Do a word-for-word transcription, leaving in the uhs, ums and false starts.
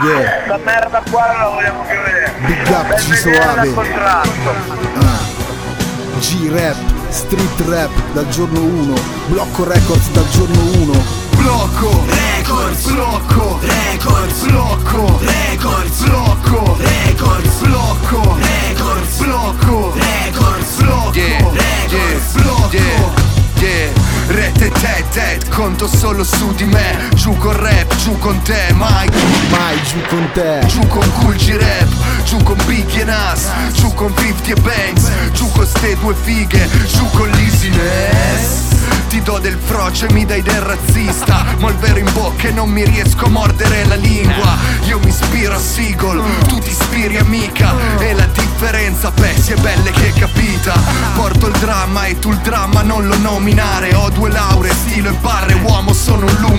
Yeah. La merda qua non la vogliamo più vedere. Big up, Per G vedere Soave. dal contratto. Ah. G-Rap, street rap dal giorno uno. Blocco Records dal giorno uno. Blocco Records, blocco Records, blocco Records, blocco Records, blocco Records, blocco Records, blocco Records, blocco. Yeah, rete te, te, conto solo su di me. Giù con rap, giù con te, mai Mai giù con te. giù con Cool G-Rap, giù con Biggie e Nas, giù con cinquanta e Banks, giù con ste due fighe, giù con l'easiness. Ti do del frocio e mi dai del razzista, mo' il vero in bocca e non mi riesco a mordere la lingua. Io mi ispiro a Seagull, tu ti ispiri a Mika, e la differenza, beh, si è belle che è capita. Porto il dramma e tu il dramma non lo nominare. Ho due lauree, stilo e barre, uomo sono un lungo